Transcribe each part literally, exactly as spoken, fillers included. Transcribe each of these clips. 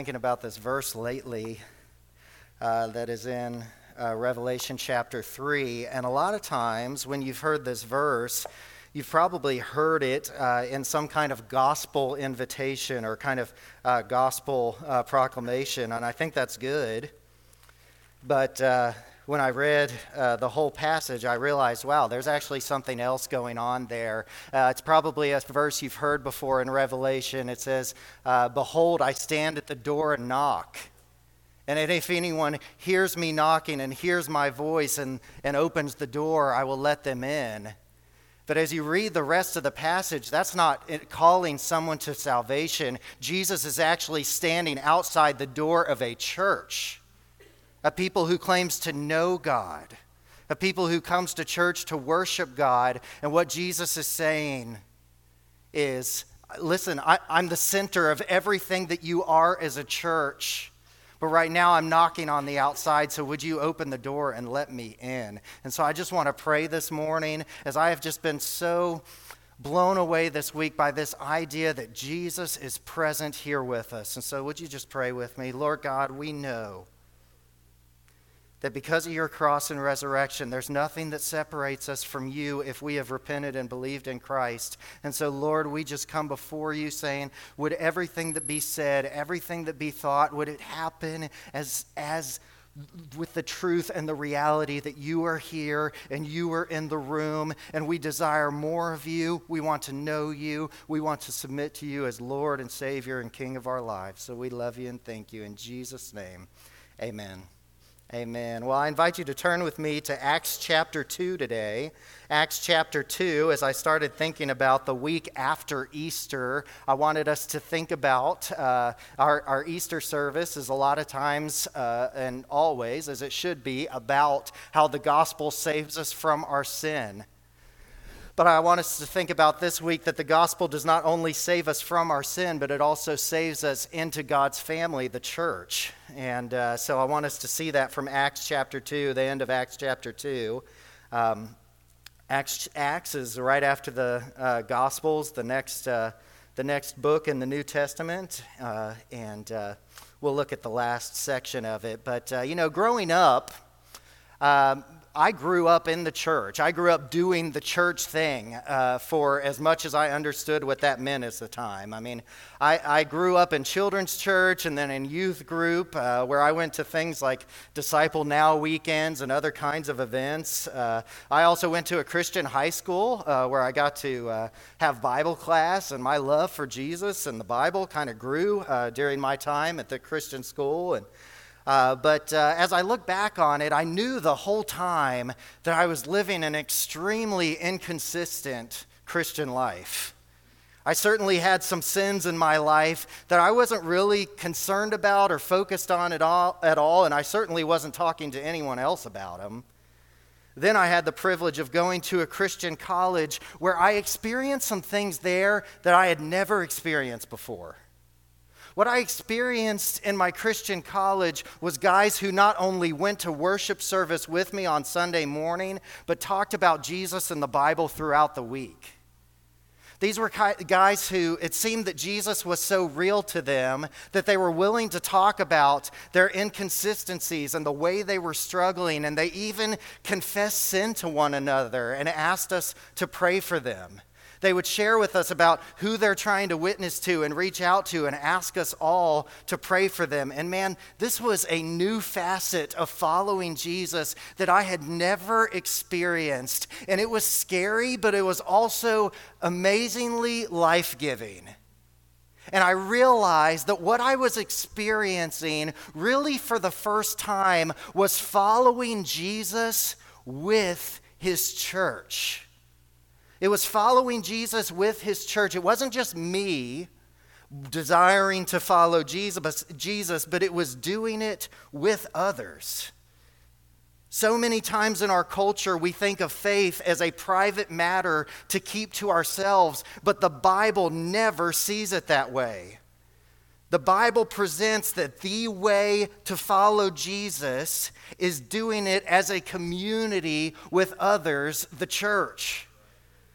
Thinking about this verse lately uh, that is in uh, Revelation chapter three, and a lot of times when you've heard this verse, you've probably heard it uh, in some kind of gospel invitation or kind of uh, gospel uh, proclamation, and I think that's good. But uh, when I read uh, the whole passage, I realized, wow, there's actually something else going on there. Uh, it's probably a verse you've heard before in Revelation. It says, uh, "Behold, I stand at the door and knock. And if anyone hears me knocking and hears my voice and, and opens the door, I will let them in." But as you read the rest of the passage, that's not calling someone to salvation. Jesus is actually standing outside the door of a church. A people who claims to know God, a people who comes to church to worship God. And what Jesus is saying is, listen, I, I'm the center of everything that you are as a church. But right now I'm knocking on the outside, so would you open the door and let me in? And so I just want to pray this morning, as I have just been so blown away this week by this idea that Jesus is present here with us. And so would you just pray with me? Lord God, we know that because of your cross and resurrection, there's nothing that separates us from you if we have repented and believed in Christ. And so, Lord, we just come before you saying, would everything that be said, everything that be thought, would it happen as as with the truth and the reality that you are here and you are in the room, and we desire more of you. We want to know you. We want to submit to you as Lord and Savior and King of our lives. So we love you and thank you. In Jesus' name, amen. Amen. Well, I invite you to turn with me to Acts chapter two today. Acts chapter two, as I started thinking about the week after Easter, I wanted us to think about uh, our, our Easter service is a lot of times uh, and always, as it should be, about how the gospel saves us from our sin. But I want us to think about this week that the gospel does not only save us from our sin, but it also saves us into God's family, the church. And uh, so I want us to see that from Acts chapter two, the end of Acts chapter two. Um, Acts, Acts is right after the uh, Gospels, the next uh, the next book in the New Testament, uh, and uh, we'll look at the last section of it. But, uh, you know, growing up, um, I grew up in the church. I grew up doing the church thing uh, for as much as I understood what that meant at the time. I mean, I, I grew up in children's church and then in youth group uh, where I went to things like Disciple Now weekends and other kinds of events. Uh, I also went to a Christian high school uh, where I got to uh, have Bible class, and my love for Jesus and the Bible kind of grew uh, during my time at the Christian school. And Uh, but uh, as I look back on it, I knew the whole time that I was living an extremely inconsistent Christian life. I certainly had some sins in my life that I wasn't really concerned about or focused on at all, at all, and I certainly wasn't talking to anyone else about them. Then I had the privilege of going to a Christian college where I experienced some things there that I had never experienced before. What I experienced in my Christian college was guys who not only went to worship service with me on Sunday morning, but talked about Jesus and the Bible throughout the week. These were guys who it seemed that Jesus was so real to them that they were willing to talk about their inconsistencies and the way they were struggling, and they even confessed sin to one another and asked us to pray for them. They would share with us about who they're trying to witness to and reach out to and ask us all to pray for them. And man, this was a new facet of following Jesus that I had never experienced. And it was scary, but it was also amazingly life-giving. And I realized that what I was experiencing really for the first time was following Jesus with his church. It was following Jesus with his church. It wasn't just me desiring to follow Jesus, Jesus, but it was doing it with others. So many times in our culture, we think of faith as a private matter to keep to ourselves, but the Bible never sees it that way. The Bible presents that the way to follow Jesus is doing it as a community with others, the church.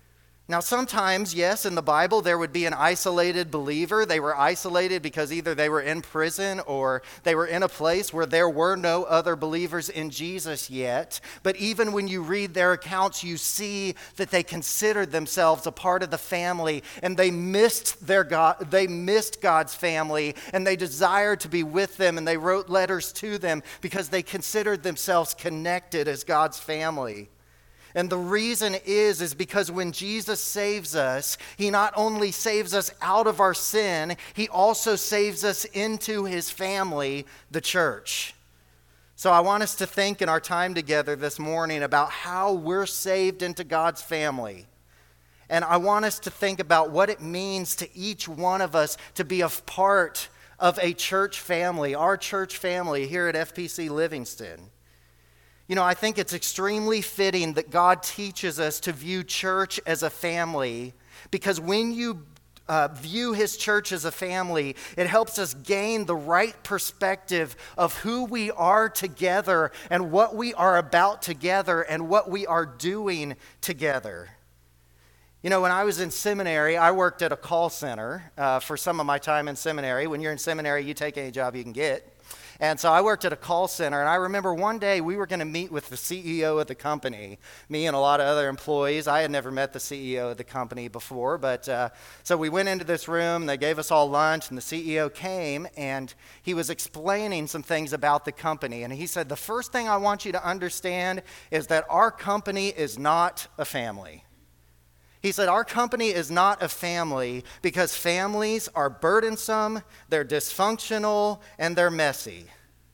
Now, sometimes, yes, in the Bible, there would be an isolated believer. They were isolated because either they were in prison or they were in a place where there were no other believers in Jesus yet. But even when you read their accounts, you see that they considered themselves a part of the family, and they missed their God, they missed God's family, and they desired to be with them, and they wrote letters to them because they considered themselves connected as God's family. And the reason is, is because when Jesus saves us, he not only saves us out of our sin, he also saves us into his family, the church. So I want us to think in our time together this morning about how we're saved into God's family. And I want us to think about what it means to each one of us to be a part of a church family, our church family here at F P C Livingston. You know, I think it's extremely fitting that God teaches us to view church as a family, because when you uh, view his church as a family, it helps us gain the right perspective of who we are together and what we are about together and what we are doing together. You know, when I was in seminary, I worked at a call center uh, for some of my time in seminary. When you're in seminary, you take any job you can get. And so I worked at a call center, and I remember one day we were going to meet with the C E O of the company, me and a lot of other employees. I had never met the C E O of the company before, but uh, so we went into this room, they gave us all lunch, and the C E O came, and he was explaining some things about the company. And he said, the first thing I want you to understand is that our company is not a family. He said, our company is not a family because families are burdensome, they're dysfunctional, and they're messy.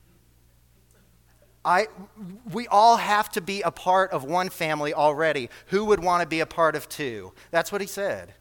I, we all have to be a part of one family already. Who would want to be a part of two? That's what he said.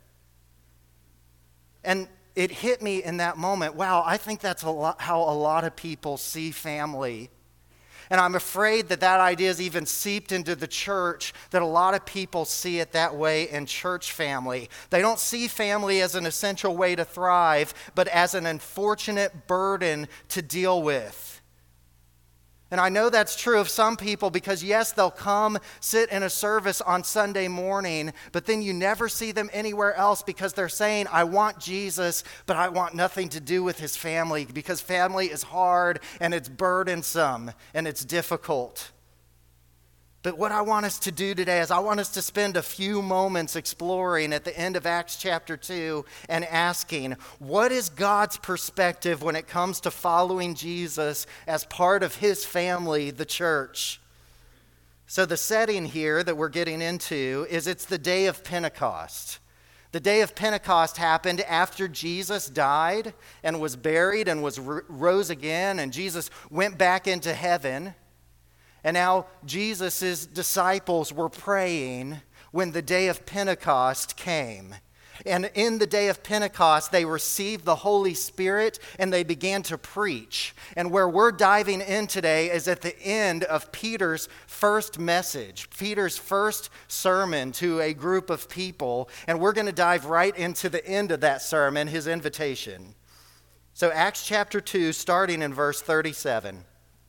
And it hit me in that moment, wow, I think that's a lot, how a lot of people see family. And I'm afraid that that idea is even seeped into the church, that a lot of people see it that way in church family. They don't see family as an essential way to thrive, but as an unfortunate burden to deal with. And I know that's true of some people because, yes, they'll come sit in a service on Sunday morning, but then you never see them anywhere else because they're saying, I want Jesus, but I want nothing to do with his family because family is hard and it's burdensome and it's difficult. But what I want us to do today is I want us to spend a few moments exploring at the end of Acts chapter two and asking, what is God's perspective when it comes to following Jesus as part of his family, the church? So the setting here that we're getting into is it's the day of Pentecost. The day of Pentecost happened after Jesus died and was buried and was rose again, and Jesus went back into heaven. And now Jesus' disciples were praying when the day of Pentecost came. And in the day of Pentecost, they received the Holy Spirit and they began to preach. And where we're diving in today is at the end of Peter's first message, Peter's first sermon to a group of people. And we're going to dive right into the end of that sermon, his invitation. So Acts chapter two, starting in verse thirty-seven.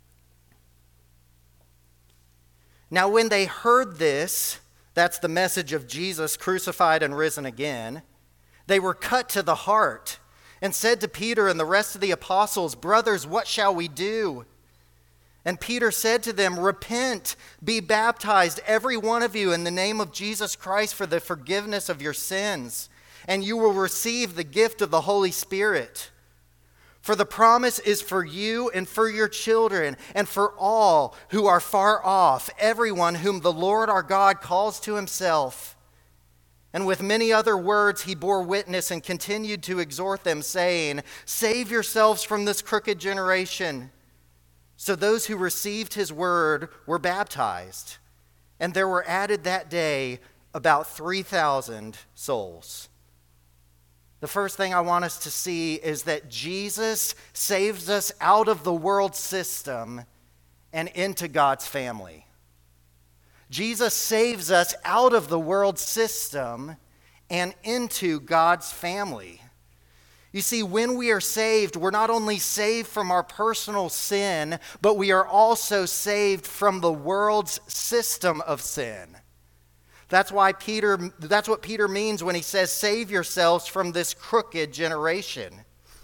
Now, when they heard this, that's the message of Jesus crucified and risen again, they were cut to the heart and said to Peter and the rest of the apostles, brothers, what shall we do? And Peter said to them, repent, be baptized, every one of you, in the name of Jesus Christ for the forgiveness of your sins, and you will receive the gift of the Holy Spirit. For the promise is for you and for your children and for all who are far off, everyone whom the Lord our God calls to himself. And with many other words he bore witness and continued to exhort them, saying, save yourselves from this crooked generation. So those who received his word were baptized, and there were added that day about three thousand souls. The first thing I want us to see is that Jesus saves us out of the world system and into God's family. Jesus saves us out of the world system and into God's family. You see, when we are saved, we're not only saved from our personal sin, but we are also saved from the world's system of sin. That's why Peter, that's what Peter means when he says, save yourselves from this crooked generation.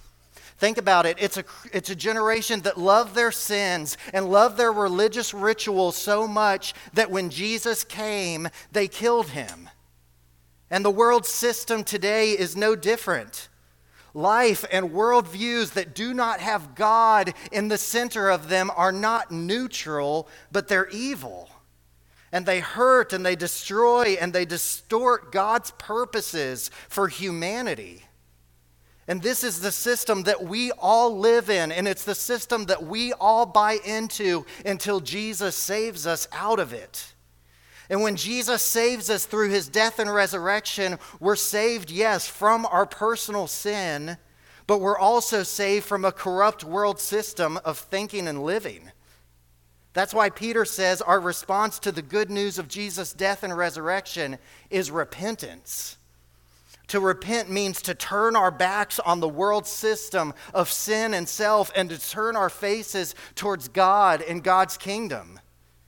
Think about it. It's a, it's a generation that love their sins and love their religious rituals so much that when Jesus came, they killed him. And the world system today is no different. Life and worldviews that do not have God in the center of them are not neutral, but they're evil. And they hurt and they destroy and they distort God's purposes for humanity. And this is the system that we all live in, and it's the system that we all buy into until Jesus saves us out of it. And when Jesus saves us through his death and resurrection, we're saved, yes, from our personal sin, but we're also saved from a corrupt world system of thinking and living. That's why Peter says our response to the good news of Jesus' death and resurrection is repentance. To repent means to turn our backs on the world system of sin and self and to turn our faces towards God and God's kingdom.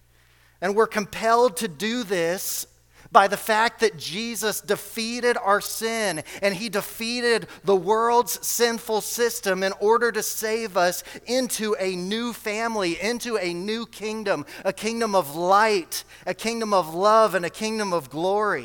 And we're compelled to do this by the fact that Jesus defeated our sin and he defeated the world's sinful system in order to save us into a new family, into a new kingdom, a kingdom of light, a kingdom of love, and a kingdom of glory.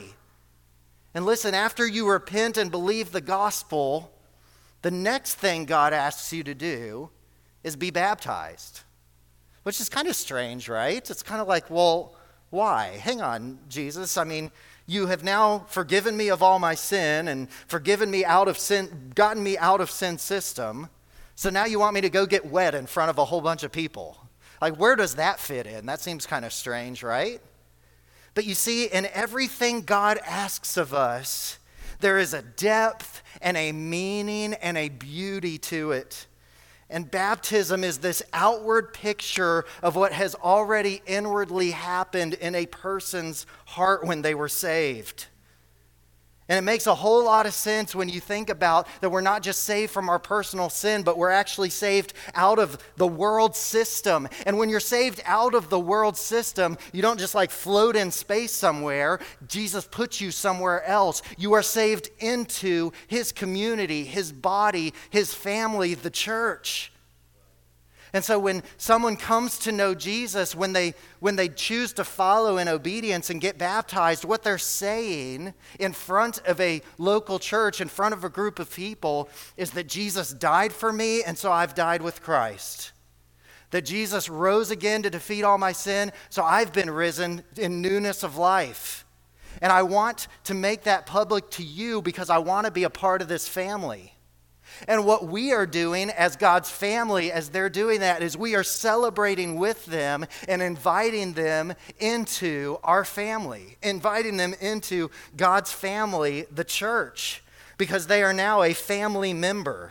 And listen, after you repent and believe the gospel, the next thing God asks you to do is be baptized. Which is kind of strange, right? It's kind of like, well, why? Hang on, Jesus. I mean, you have now forgiven me of all my sin and forgiven me out of sin, gotten me out of sin system. So now you want me to go get wet in front of a whole bunch of people. Like, where does that fit in? That seems kind of strange, right? But you see, in everything God asks of us, there is a depth and a meaning and a beauty to it. And baptism is this outward picture of what has already inwardly happened in a person's heart when they were saved. And it makes a whole lot of sense when you think about that we're not just saved from our personal sin, but we're actually saved out of the world system. And when you're saved out of the world system, you don't just like float in space somewhere. Jesus puts you somewhere else. You are saved into his community, his body, his family, the church. And so when someone comes to know Jesus, when they when they choose to follow in obedience and get baptized, what they're saying in front of a local church, in front of a group of people, is that Jesus died for me, and so I've died with Christ. That Jesus rose again to defeat all my sin, so I've been risen in newness of life. And I want to make that public to you because I want to be a part of this family. And what we are doing as God's family, as they're doing that, is we are celebrating with them and inviting them into our family, inviting them into God's family, the church, because they are now a family member.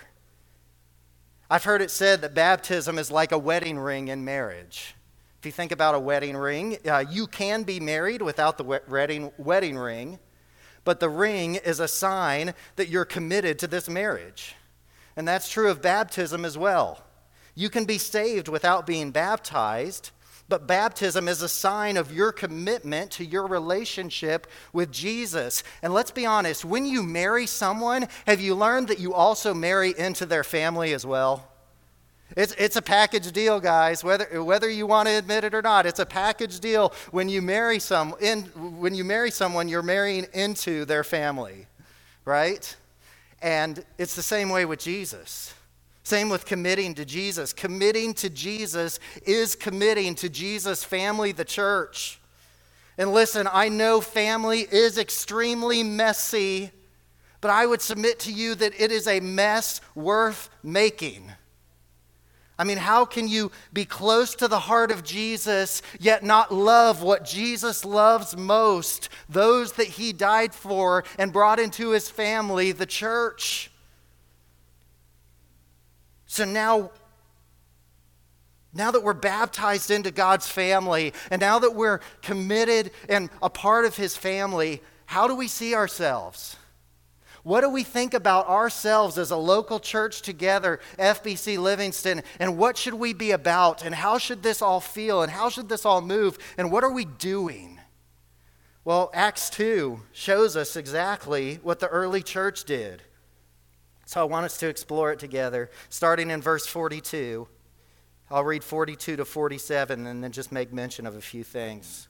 I've heard it said that baptism is like a wedding ring in marriage. If you think about a wedding ring, uh, you can be married without the wedding, wedding ring, but the ring is a sign that you're committed to this marriage. And that's true of baptism as well. You can be saved without being baptized, but baptism is a sign of your commitment to your relationship with Jesus. And let's be honest, when you marry someone, have you learned that you also marry into their family as well? It's it's a package deal, guys, whether whether you want to admit it or not. It's a package deal. When you marry some in when you marry someone, you're marrying into their family, right? And it's the same way with Jesus. Same with committing to Jesus. Committing to Jesus is committing to Jesus' family, the church. And listen, I know family is extremely messy, but I would submit to you that it is a mess worth making. I mean, how can you be close to the heart of Jesus, yet not love what Jesus loves most, those that he died for and brought into his family, the church? So now, now that we're baptized into God's family, and now that we're committed and a part of his family, how do we see ourselves? What do we think about ourselves as a local church together, F B C Livingston, and what should we be about, and how should this all feel, and how should this all move, and what are we doing? Well, Acts two shows us exactly what the early church did. So I want us to explore it together, starting in verse forty-two. I'll read forty-two to forty-seven and then just make mention of a few things.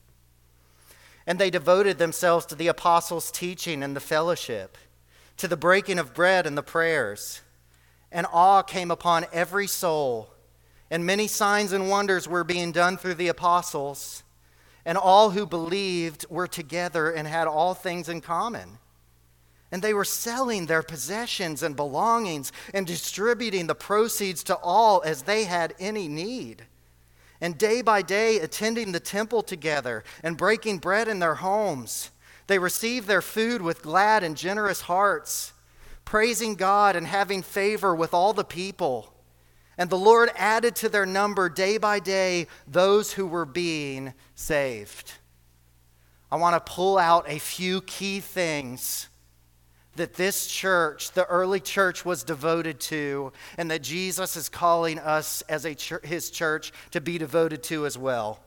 And they devoted themselves to the apostles' teaching and the fellowship, to the breaking of bread and the prayers. And awe came upon every soul, and many signs and wonders were being done through the apostles. And all who believed were together and had all things in common. And they were selling their possessions and belongings and distributing the proceeds to all as they had any need. And day by day attending the temple together and breaking bread in their homes, they received their food with glad and generous hearts, praising God and having favor with all the people. And the Lord added to their number day by day those who were being saved. I want to pull out a few key things that this church, the early church, was devoted to, and that Jesus is calling us as a ch- his church to be devoted to as well.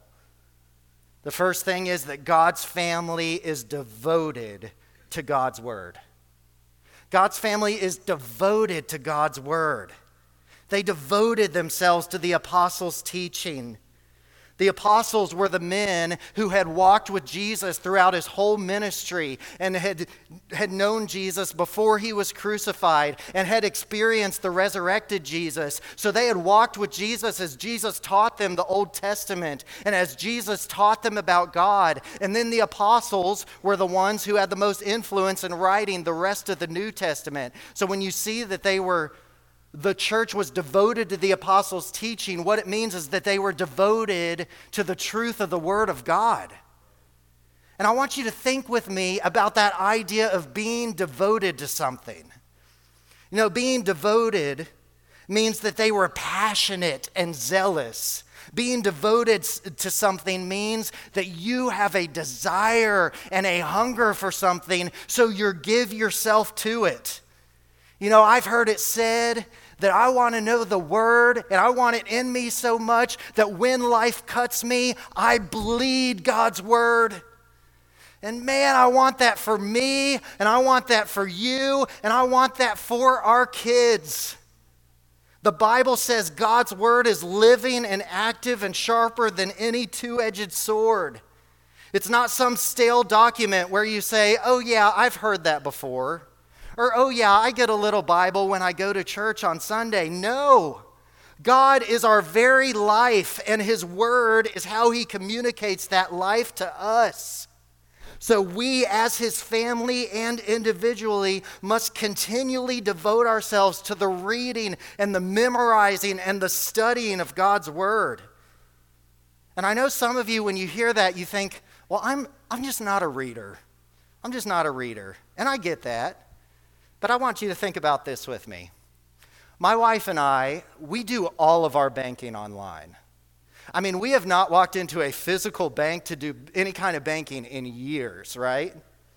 The first thing is that God's family is devoted to God's word. God's family is devoted to God's word. They devoted themselves to the apostles' teaching. The apostles were the men who had walked with Jesus throughout his whole ministry and had, had known Jesus before he was crucified and had experienced the resurrected Jesus. So they had walked with Jesus as Jesus taught them the Old Testament and as Jesus taught them about God. And then the apostles were the ones who had the most influence in writing the rest of the New Testament. So when you see that they were the church was devoted to the apostles' teaching, what it means is that they were devoted to the truth of the Word of God. And I want you to think with me about that idea of being devoted to something. You know, being devoted means that they were passionate and zealous. Being devoted to something means that you have a desire and a hunger for something, so you give yourself to it. You know, I've heard it said that I want to know the word and I want it in me so much that when life cuts me, I bleed God's word. And man, I want that for me, and I want that for you, and I want that for our kids. The Bible says God's word is living and active and sharper than any two-edged sword. It's not some stale document where you say, oh yeah, I've heard that before. Or, oh yeah, I get a little Bible when I go to church on Sunday. No. God is our very life, and his word is how he communicates that life to us. So we, as his family and individually, must continually devote ourselves to the reading and the memorizing and the studying of God's word. And I know some of you, when you hear that, you think, well, I'm, I'm just not a reader. I'm just not a reader. And I get that. But I want you to think about this with me. My wife and I, we do all of our banking online. I mean, we have not walked into a physical bank to do any kind of banking in years, right?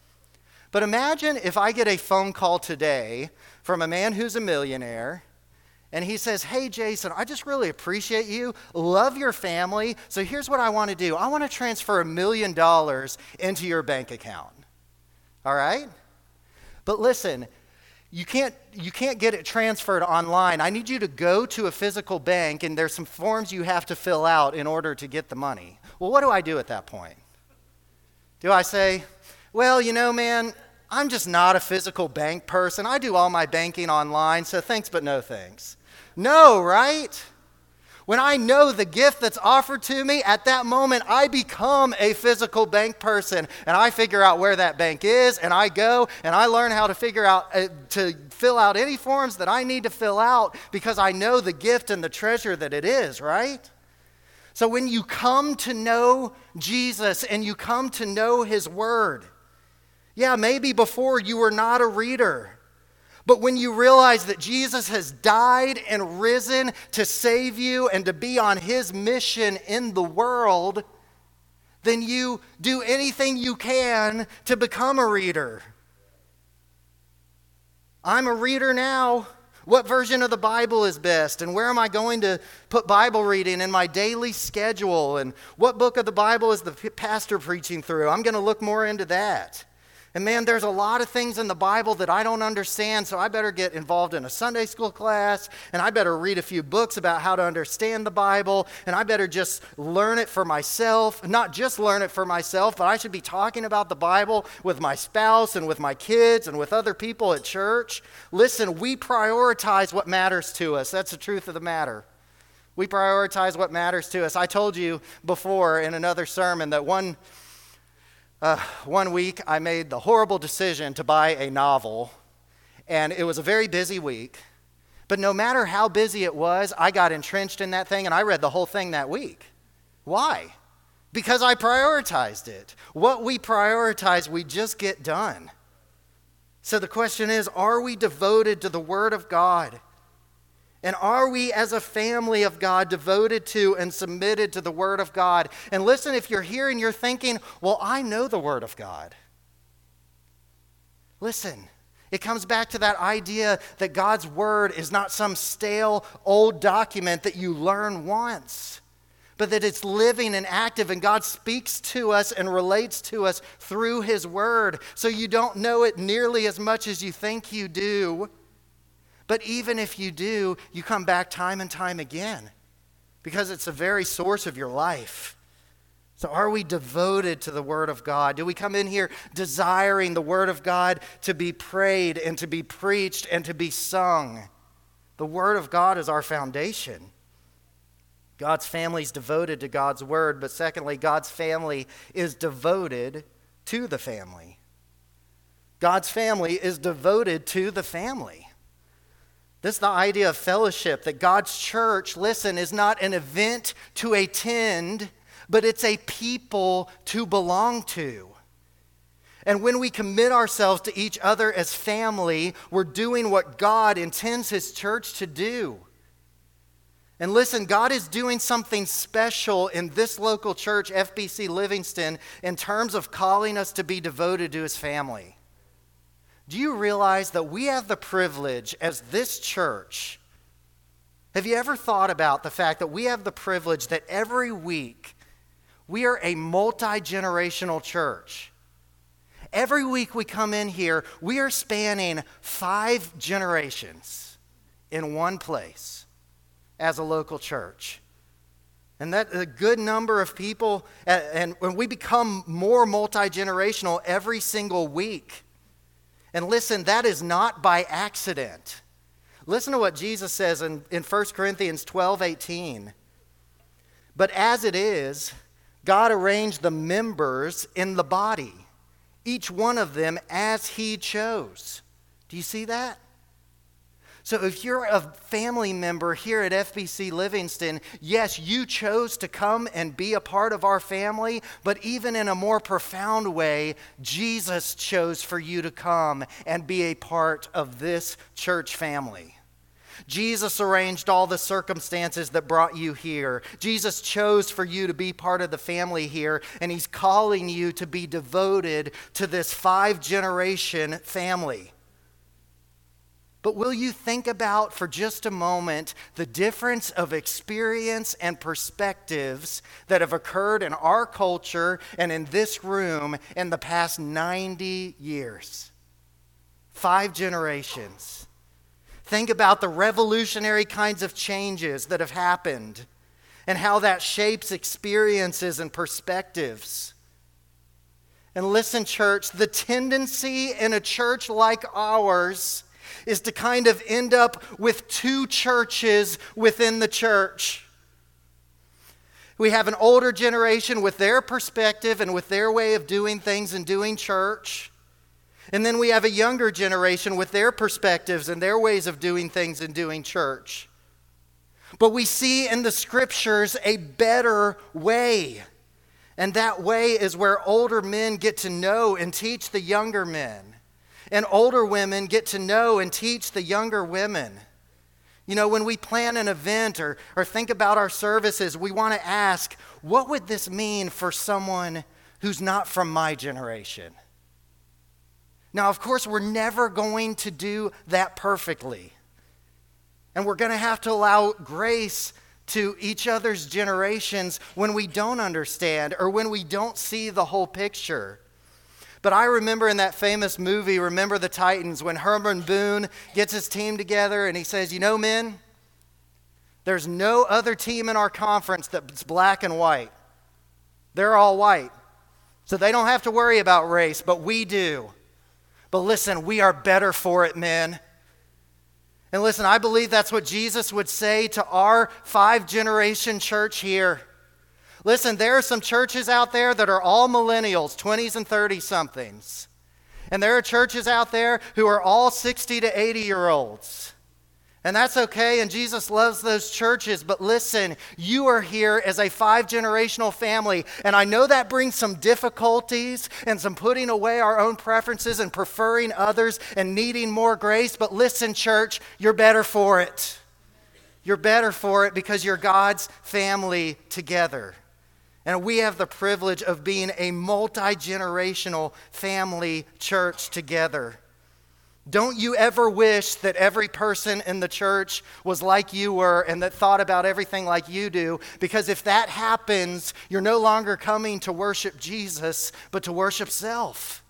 But imagine if I get a phone call today from a man who's a millionaire, and he says, hey, Jason, I just really appreciate you, love your family, so here's what I want to do. I want to transfer a million dollars into your bank account. All right? But listen, You can't, you can't get it transferred online. I need you to go to a physical bank, and there's some forms you have to fill out in order to get the money. Well, what do I do at that point? Do I say, well, you know, man, I'm just not a physical bank person. I do all my banking online, so thanks but no thanks. No, right? When I know the gift that's offered to me, at that moment, I become a physical bank person, and I figure out where that bank is, and I go, and I learn how to figure out, uh, to fill out any forms that I need to fill out because I know the gift and the treasure that it is, right? So when you come to know Jesus and you come to know his word, yeah, maybe before you were not a reader, but when you realize that Jesus has died and risen to save you and to be on his mission in the world, then you do anything you can to become a reader. I'm a reader now. What version of the Bible is best? And where am I going to put Bible reading in my daily schedule? And what book of the Bible is the pastor preaching through? I'm going to look more into that. And man, there's a lot of things in the Bible that I don't understand, so I better get involved in a Sunday school class, and I better read a few books about how to understand the Bible, and I better just learn it for myself. Not just learn it for myself, but I should be talking about the Bible with my spouse and with my kids and with other people at church. Listen, we prioritize what matters to us. That's the truth of the matter. We prioritize what matters to us. I told you before in another sermon that one Uh, one week, I made the horrible decision to buy a novel, and it was a very busy week. But no matter how busy it was, I got entrenched in that thing, and I read the whole thing that week. Why? Because I prioritized it. What we prioritize, we just get done. So the question is, are we devoted to the Word of God? And are we as a family of God devoted to and submitted to the Word of God? And listen, if you're here and you're thinking, well, I know the Word of God. Listen, it comes back to that idea that God's Word is not some stale old document that you learn once, but that it's living and active, and God speaks to us and relates to us through His Word. So you don't know it nearly as much as you think you do. But even if you do, you come back time and time again because it's the very source of your life. So are we devoted to the Word of God? Do we come in here desiring the Word of God to be prayed and to be preached and to be sung? The Word of God is our foundation. God's family is devoted to God's Word, but secondly, God's family is devoted to the family. God's family is devoted to the family. This is the idea of fellowship, that God's church, listen, is not an event to attend, but it's a people to belong to. And when we commit ourselves to each other as family, we're doing what God intends His church to do. And listen, God is doing something special in this local church, F B C Livingston, in terms of calling us to be devoted to His family. Do you realize that we have the privilege as this church? Have you ever thought about the fact that we have the privilege that every week we are a multi-generational church? Every week we come in here, we are spanning five generations in one place as a local church. And that's a good number of people, and when we become more multi-generational every single week. And listen, that is not by accident. Listen to what Jesus says in, in First Corinthians twelve eighteen. But as it is, God arranged the members in the body, each one of them as He chose. Do you see that? So if you're a family member here at F B C Livingston, yes, you chose to come and be a part of our family, but even in a more profound way, Jesus chose for you to come and be a part of this church family. Jesus arranged all the circumstances that brought you here. Jesus chose for you to be part of the family here, and He's calling you to be devoted to this five-generation family. But will you think about for just a moment the difference of experience and perspectives that have occurred in our culture and in this room in the past ninety years? Five generations. Think about the revolutionary kinds of changes that have happened and how that shapes experiences and perspectives. And listen, church, the tendency in a church like ours is to kind of end up with two churches within the church. We have an older generation with their perspective and with their way of doing things and doing church. And then we have a younger generation with their perspectives and their ways of doing things and doing church. But we see in the Scriptures a better way. And that way is where older men get to know and teach the younger men. And older women get to know and teach the younger women. You know, when we plan an event or, or think about our services, we want to ask, what would this mean for someone who's not from my generation? Now, of course, we're never going to do that perfectly. And we're going to have to allow grace to each other's generations when we don't understand or when we don't see the whole picture. But I remember in that famous movie, Remember the Titans, when Herman Boone gets his team together and he says, you know, men, there's no other team in our conference that's black and white. They're all white. So they don't have to worry about race, but we do. But listen, we are better for it, men. And listen, I believe that's what Jesus would say to our five-generation church here. Listen, there are some churches out there that are all millennials, twenties and thirty-somethings. And there are churches out there who are all sixty to eighty-year-olds. And that's okay, and Jesus loves those churches. But listen, you are here as a five-generational family. And I know that brings some difficulties and some putting away our own preferences and preferring others and needing more grace. But listen, church, you're better for it. You're better for it because you're God's family together. And we have the privilege of being a multi-generational family church together. Don't you ever wish that every person in the church was like you were and that thought about everything like you do, because if that happens, you're no longer coming to worship Jesus, but to worship self.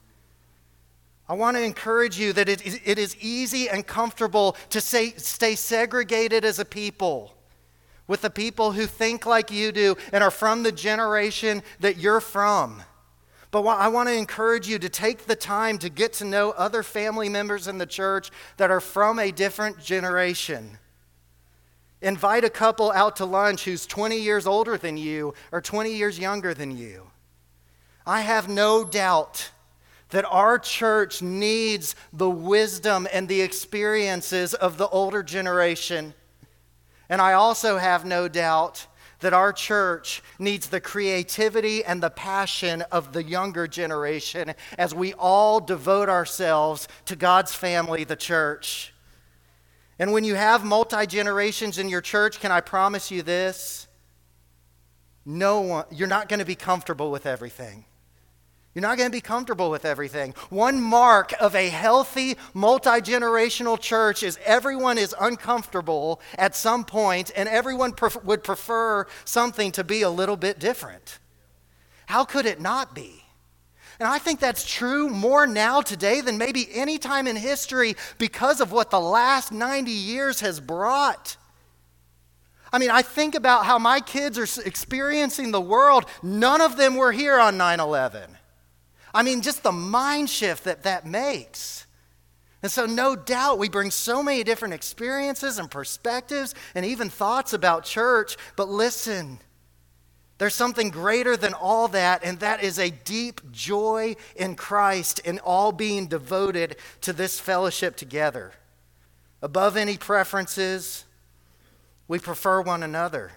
I want to encourage you that it, it is easy and comfortable to say, stay segregated as a people with the people who think like you do and are from the generation that you're from. But I want to encourage you to take the time to get to know other family members in the church that are from a different generation. Invite a couple out to lunch who's twenty years older than you or twenty years younger than you. I have no doubt that our church needs the wisdom and the experiences of the older generation. And I also have no doubt that our church needs the creativity and the passion of the younger generation as we all devote ourselves to God's family, the church. And when you have multi-generations in your church, can I promise you this? No one, you're not going to be comfortable with everything. You're not going to be comfortable with everything. One mark of a healthy, multi-generational church is everyone is uncomfortable at some point, and everyone pref- would prefer something to be a little bit different. How could it not be? And I think that's true more now today than maybe any time in history because of what the last ninety years has brought. I mean, I think about how my kids are experiencing the world. None of them were here on nine eleven. I mean, just the mind shift that that makes. And so no doubt we bring so many different experiences and perspectives and even thoughts about church. But listen, there's something greater than all that, and that is a deep joy in Christ in all being devoted to this fellowship together. Above any preferences, we prefer one another.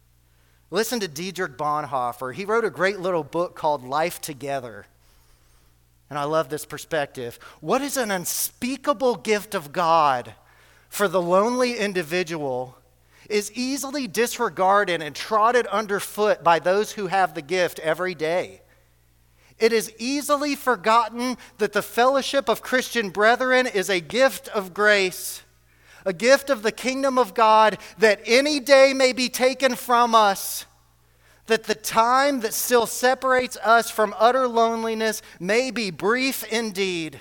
Listen to Dietrich Bonhoeffer. He wrote a great little book called Life Together. And I love this perspective. What is an unspeakable gift of God for the lonely individual is easily disregarded and trodden underfoot by those who have the gift every day. It is easily forgotten that the fellowship of Christian brethren is a gift of grace, a gift of the kingdom of God that any day may be taken from us, that the time that still separates us from utter loneliness may be brief indeed.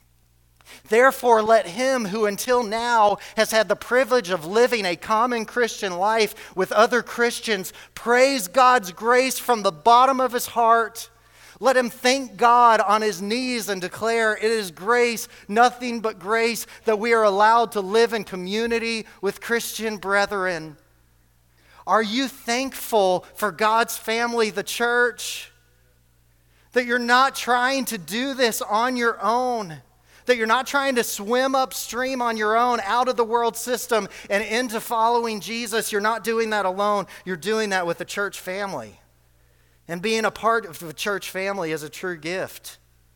Therefore, let him who until now has had the privilege of living a common Christian life with other Christians praise God's grace from the bottom of his heart. Let him thank God on his knees and declare it is grace, nothing but grace, that we are allowed to live in community with Christian brethren. Are you thankful for God's family, the church? That you're not trying to do this on your own. That you're not trying to swim upstream on your own out of the world system and into following Jesus. You're not doing that alone. You're doing that with the church family. And being a part of the church family is a true gift.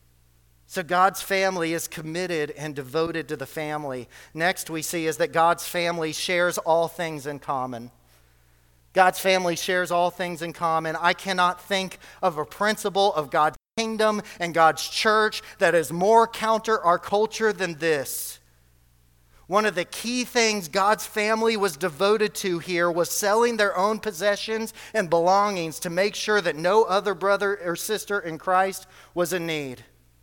So God's family is committed and devoted to the family. Next we see is that God's family shares all things in common. God's family shares all things in common. I cannot think of a principle of God's kingdom and God's church that is more counter our culture than this. One of the key things God's family was devoted to here was selling their own possessions and belongings to make sure that no other brother or sister in Christ was in need.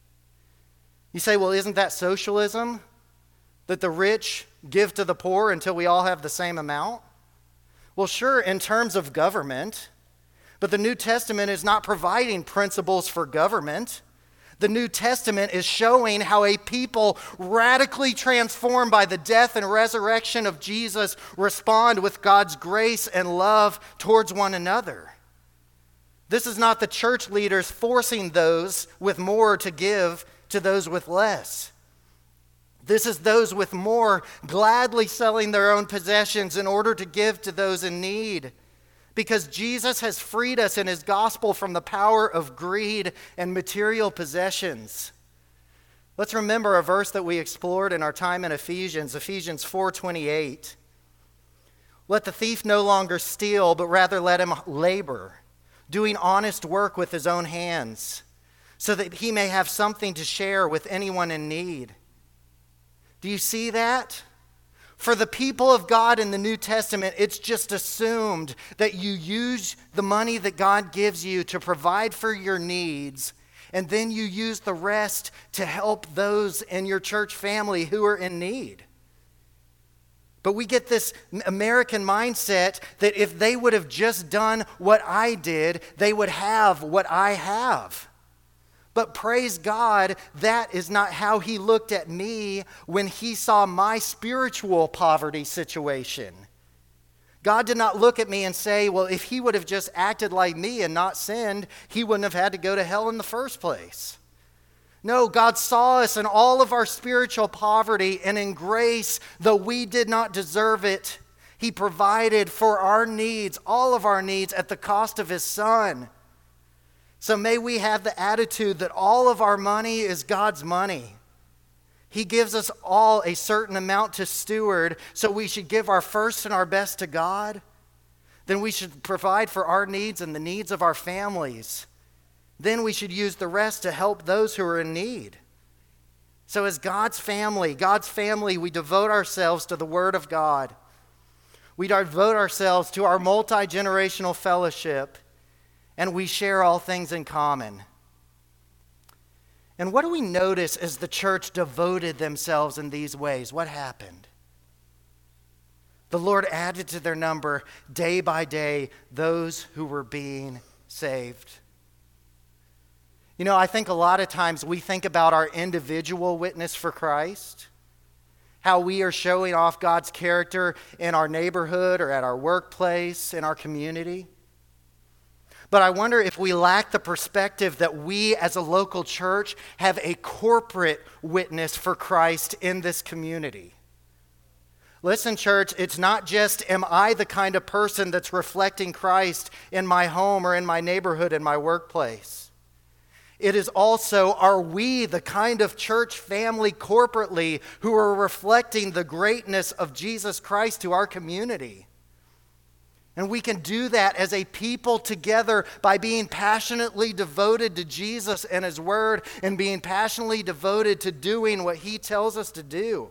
You say, well, isn't that socialism? That the rich give to the poor until we all have the same amount? Well, sure, in terms of government, but the New Testament is not providing principles for government. The New Testament is showing how a people radically transformed by the death and resurrection of Jesus respond with God's grace and love towards one another. This is not the church leaders forcing those with more to give to those with less. This is those with more gladly selling their own possessions in order to give to those in need. Because Jesus has freed us in his gospel from the power of greed and material possessions. Let's remember a verse that we explored in our time in Ephesians, Ephesians four twenty-eight. Let the thief no longer steal, but rather let him labor, doing honest work with his own hands, so that he may have something to share with anyone in need. Do you see that? For the people of God in the New Testament, it's just assumed that you use the money that God gives you to provide for your needs, and then you use the rest to help those in your church family who are in need. But we get this American mindset that if they would have just done what I did, they would have what I have. But praise God, that is not how he looked at me when he saw my spiritual poverty situation. God did not look at me and say, well, if he would have just acted like me and not sinned, he wouldn't have had to go to hell in the first place. No, God saw us in all of our spiritual poverty, and in grace, though we did not deserve it, he provided for our needs, all of our needs, at the cost of his Son. So may we have the attitude that all of our money is God's money. He gives us all a certain amount to steward, so we should give our first and our best to God. Then we should provide for our needs and the needs of our families. Then we should use the rest to help those who are in need. So as God's family, God's family, we devote ourselves to the Word of God. We devote ourselves to our multi-generational fellowship, and we share all things in common. And what do we notice as the church devoted themselves in these ways? What happened? The Lord added to their number day by day those who were being saved. You know, I think a lot of times we think about our individual witness for Christ, how we are showing off God's character in our neighborhood or at our workplace, in our community. But I wonder if we lack the perspective that we as a local church have a corporate witness for Christ in this community. Listen, church, it's not just am I the kind of person that's reflecting Christ in my home or in my neighborhood, in my workplace. It is also, are we the kind of church family corporately who are reflecting the greatness of Jesus Christ to our community? And we can do that as a people together by being passionately devoted to Jesus and his word and being passionately devoted to doing what he tells us to do.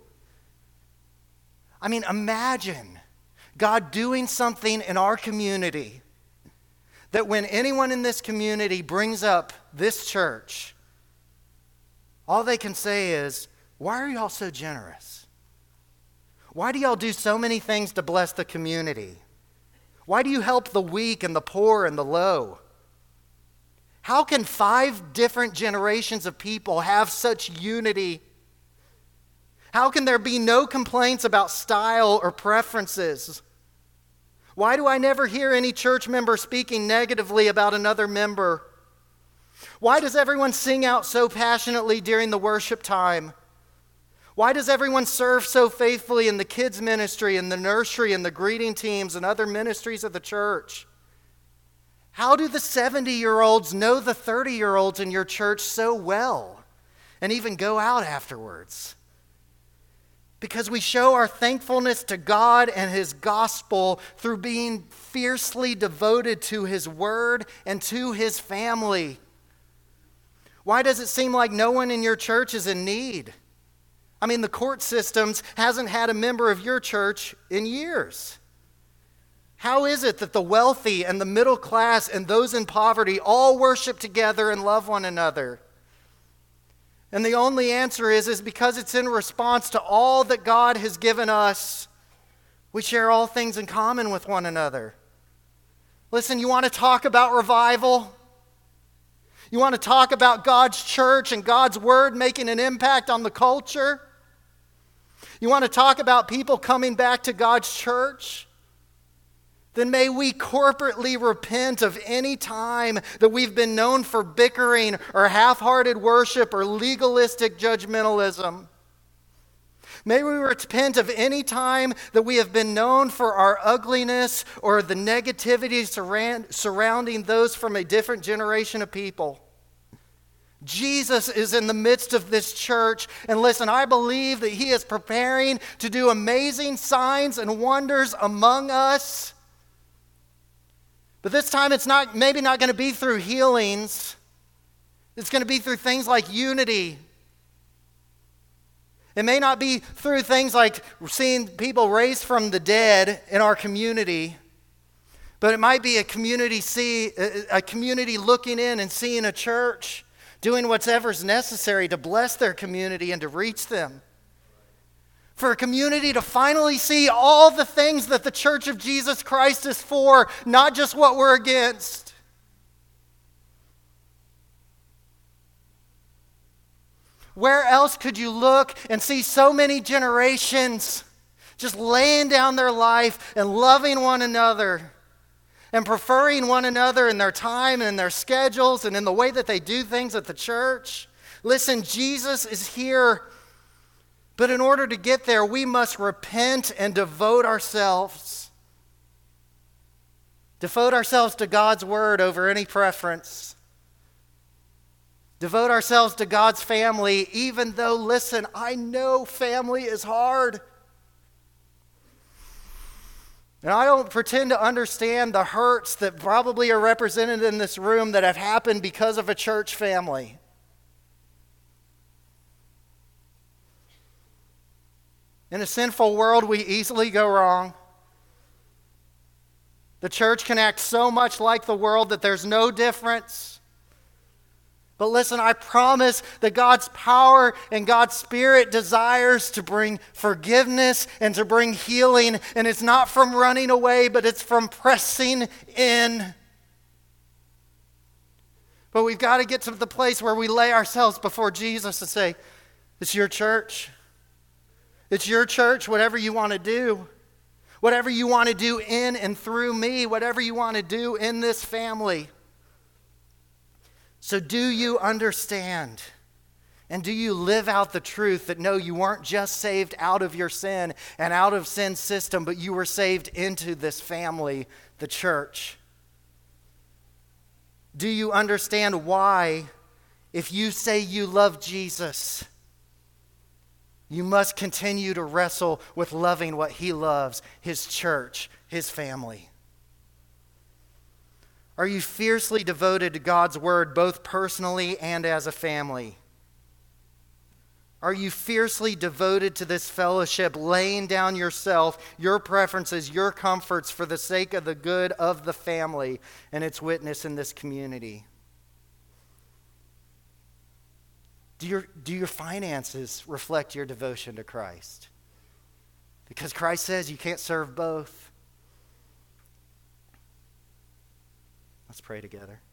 I mean, imagine God doing something in our community that when anyone in this community brings up this church, all they can say is, why are y'all so generous? Why do y'all do so many things to bless the community? Why do you help the weak and the poor and the low? How can five different generations of people have such unity? How can there be no complaints about style or preferences? Why do I never hear any church member speaking negatively about another member? Why does everyone sing out so passionately during the worship time? Why does everyone serve so faithfully in the kids' ministry, in the nursery, in the greeting teams, and other ministries of the church? How do the seventy-year-olds know the thirty-year-olds in your church so well and even go out afterwards? Because we show our thankfulness to God and his gospel through being fiercely devoted to his word and to his family. Why does it seem like no one in your church is in need? I mean, the court systems hasn't had a member of your church in years. How is it that the wealthy and the middle class and those in poverty all worship together and love one another? And the only answer is, is because it's in response to all that God has given us. We share all things in common with one another. Listen, you want to talk about revival? You want to talk about God's church and God's word making an impact on the culture? You want to talk about people coming back to God's church? Then may we corporately repent of any time that we've been known for bickering or half-hearted worship or legalistic judgmentalism. May we repent of any time that we have been known for our ugliness or the negativity surround, surrounding those from a different generation of people. Jesus is in the midst of this church, and listen, I believe that He is preparing to do amazing signs and wonders among us. But this time it's not maybe not going to be through healings. It's going to be through things like unity. It may not be through things like seeing people raised from the dead in our community, but it might be a community see a community looking in and seeing a church doing whatever's necessary to bless their community and to reach them. For a community to finally see all the things that the Church of Jesus Christ is for, not just what we're against. Where else could you look and see so many generations just laying down their life and loving one another and preferring one another in their time and in their schedules and in the way that they do things at the church? Listen, Jesus is here. But in order to get there, we must repent and devote ourselves. Devote ourselves to God's word over any preference. Devote ourselves to God's family, even though, listen, I know family is hard. And I don't pretend to understand the hurts that probably are represented in this room that have happened because of a church family. In a sinful world, we easily go wrong. The church can act so much like the world that there's no difference. But listen, I promise that God's power and God's Spirit desires to bring forgiveness and to bring healing. And it's not from running away, but it's from pressing in. But we've got to get to the place where we lay ourselves before Jesus and say, it's your church. It's your church, whatever you want to do. Whatever you want to do in and through me. Whatever you want to do in this family. So do you understand? And do you live out the truth that no, you weren't just saved out of your sin and out of sin's system, but you were saved into this family, the church? Do you understand why, if you say you love Jesus, you must continue to wrestle with loving what He loves, His church, His family? Are you fiercely devoted to God's word, both personally and as a family? Are you fiercely devoted to this fellowship, laying down yourself, your preferences, your comforts for the sake of the good of the family and its witness in this community? Do your, do your finances reflect your devotion to Christ? Because Christ says you can't serve both. Let's pray together.